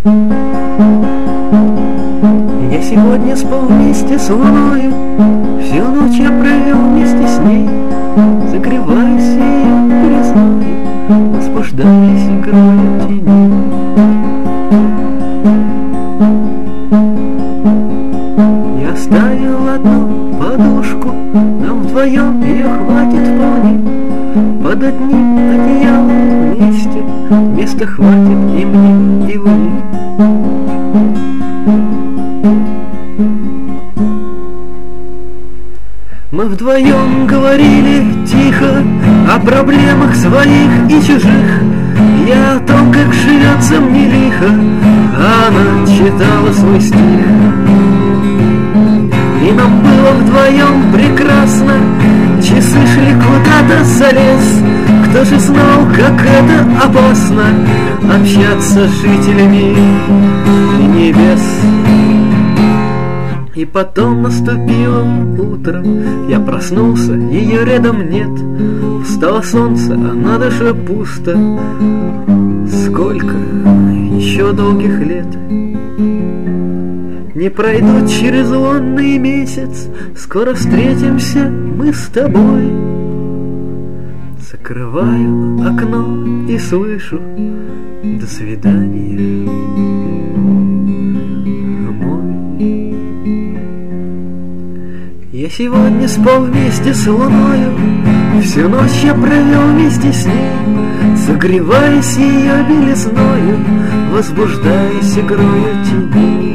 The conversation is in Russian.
Я сегодня спал вместе с луною, всю ночь я провел вместе с ней, закрываясь ее белизною, возбуждаясь игрою теней. Я оставил одну подушку, нам вдвоем ее хватит вполне. Под одним одеялом вместе места хватит и мне, и мне. Мы вдвоем говорили тихо о проблемах своих и чужих. Я о том, как живется мне лихо, а она читала свой стих. И нам было вдвоем прекрасно, часы шли куда-то за лес. Кто же знал, как это опасно общаться с жителями небес. И потом наступило утро, я проснулся, ее рядом нет. Встало солнце, а на душе пусто. Сколько еще долгих лет не пройдут через лунный месяц, скоро встретимся мы с тобой. Закрываю окно и слышу: до свидания, мой. Я сегодня спал вместе с луною, всю ночь я провел вместе с ней, согреваясь ее белизною, возбуждаясь игрою теней.